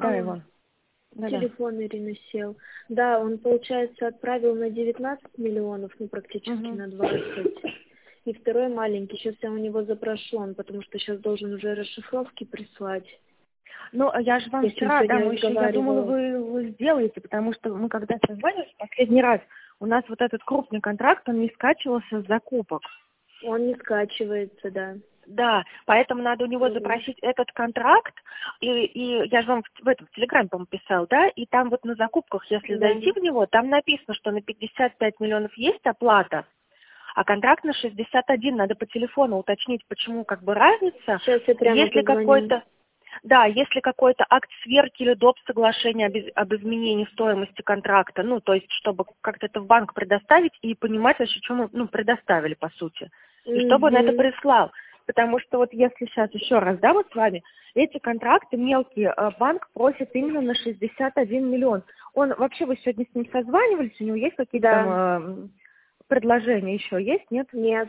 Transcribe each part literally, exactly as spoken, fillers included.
Да, Алло, Иван. Да-да. телефон Ирины сел. Да, он, получается, отправил на девятнадцать миллионов, ну, практически Угу. на двадцать. И второй маленький, сейчас я у него запрошу, он, потому что сейчас должен уже расшифровки прислать. Ну, а я же вам Я с ним вчера, да, сегодня мы еще, я думала, разговаривала. вы, вы сделаете, потому что мы когда созванивались в последний раз, у нас вот этот крупный контракт, он не скачивался с закупок. Он не скачивается, да. Да, поэтому надо у него Мгм. запросить этот контракт, и, и я же вам в, в этом в Телеграме, по-моему, писал, да, и там вот на закупках, если Да. зайти в него, там написано, что на пятьдесят пять миллионов есть оплата, а контракт на шестьдесят один, надо по телефону уточнить, почему как бы разница, Сейчас я прямо если позвоню. какой-то, да, если какой-то акт сверки или доп. Соглашения об, из- об изменении стоимости контракта, ну, то есть, чтобы как-то это в банк предоставить и понимать вообще, что мы, ну, предоставили, по сути, и чтобы он это Угу. прислал. Потому что вот если сейчас еще раз, да, вот с вами, эти контракты мелкие, э, банк просит именно на шестьдесят один миллион. Он, вообще, вы сегодня с ним созванивались, у него есть какие-то Да. там э, предложения еще, есть, нет? Нет.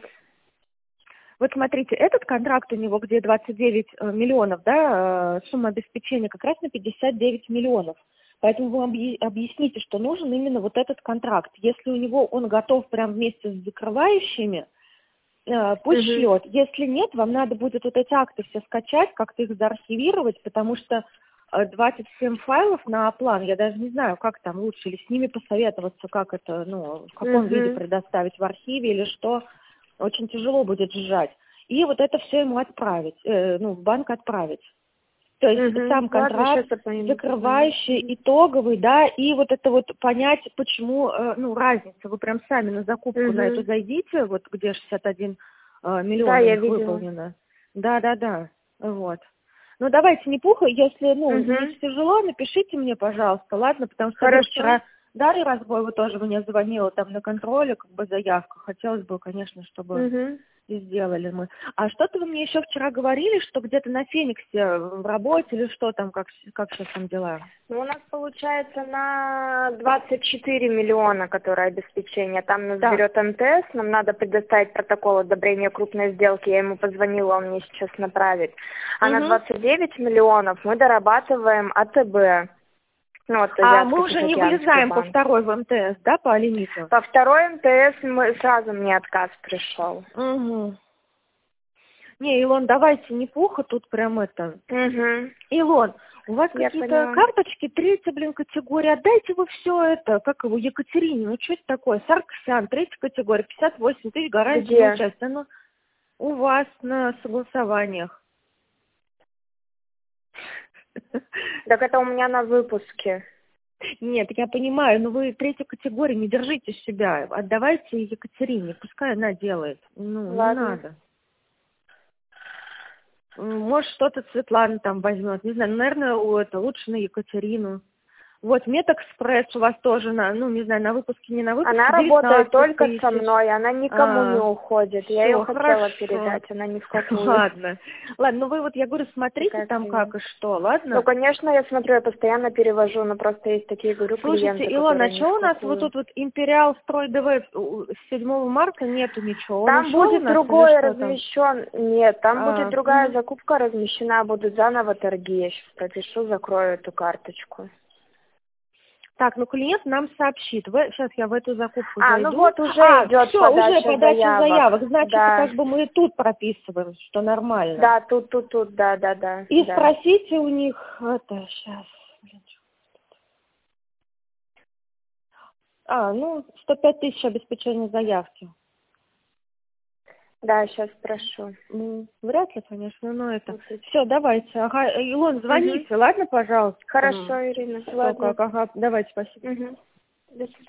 Вот смотрите, этот контракт у него, где двадцать девять э, миллионов, да, э, сумма обеспечения, как раз на пятьдесят девять миллионов. Поэтому вы объ- объясните, что нужен именно вот этот контракт. Если у него он готов прям вместе с закрывающими, э, пусть Угу. шлет. Если нет, вам надо будет вот эти акты все скачать, как-то их заархивировать, потому что э, двадцать семь файлов на план, я даже не знаю, как там лучше, или с ними посоветоваться, как это, ну, в каком виде Угу. предоставить, в архиве или что. Очень тяжело будет сжать. И вот это все ему отправить, э, ну, в банк отправить. То есть Угу. сам Ладно, сейчас контракт, я поняла. закрывающий, итоговый, да, и вот это вот понять, почему, э, ну, разница. Вы прям сами на закупку на эту Угу. зайдите, вот где шестьдесят один э, Да, миллион у я них видела. выполнено. Да-да-да, вот. Ну, давайте не пуха, если, ну, не Угу. тяжело, напишите мне, пожалуйста, ладно, потому что я говорю, Хорошо. вчера Дарья Разбоева тоже мне звонила там на контроле, как бы заявка. Хотелось бы, конечно, чтобы Угу. и сделали мы. А что-то вы мне еще вчера говорили, что где-то на Фениксе в работе или что там, как, как сейчас там дела? Ну, у нас получается на двадцать четыре миллиона, которое обеспечение. Там нас Так. берет эм тэ эс, нам надо предоставить протокол одобрения крупной сделки. Я ему позвонила, он мне сейчас направит. А на Угу. двадцать девять миллионов мы дорабатываем а тэ бэ. Ну, вот А мы уже не Азиатско-Тихоокеанский вылезаем по банк. второй в эм тэ эс, да, по лимиту? По второй эм тэ эс мы, сразу мне отказ пришел. Угу. Не, Илон, давайте не пуха, тут прям это... Угу. Илон, у вас Я какие-то поняла. карточки, третья, блин, категория, отдайте вы все это, как его, Екатерине, ну что это такое, Сарксян, третья категория, пятьдесят восемь тысяч, гарантия на Где? участие, ну, у вас на согласованиях. Так это у меня на выпуске. Нет, я понимаю, но вы третью категорию не держите себя, отдавайте Екатерине, пускай она делает, ну, не Ладно. надо. М, Может, что-то Светлана там возьмет, не знаю, ну, наверное, у это лучше на Екатерину. Вот, Медэкспресс у вас тоже, на, ну, не знаю, на выпуске, не на выпуске, Она работает девятнадцать только со тысяч. мной, она никому не А, уходит. Я ее все, хотела хорошо. передать, она ни в какую. Ладно. Ладно, ну вы вот, я говорю, смотрите Такая там как клиент. и что, Ну, ладно? конечно, я смотрю, я постоянно перевожу, но просто есть такие, говорю, Слушайте, клиенты, Илона, а которые ни что в у нас вот какую. тут вот Империал Строй ДВ у- с седьмого марта нету ничего? Он Там ушел у будет нас или другое что там? размещен. Нет, там будет А, другая мгм. закупка размещена, будут заново торги. Я сейчас пропишу, закрою эту карточку. Так, ну клиент нам сообщит. В- сейчас я в эту закупку А, ну зайду. вот уже А, идет все, уже подача подача заявок. заявок. Значит, Да, как бы мы и тут прописываем, что нормально. да, тут, тут, тут, да, да, да, И да. спросите у них, это, сейчас, а, ну, сто пять тысяч обеспечения заявки. Да, сейчас спрошу. Ну, вряд ли, конечно, но это... Все, давайте. Ага, Илон, Угу. звоните, ладно, пожалуйста? Хорошо, Там, Ирина, что, ладно. как, ага, давайте, спасибо. Угу. До свидания.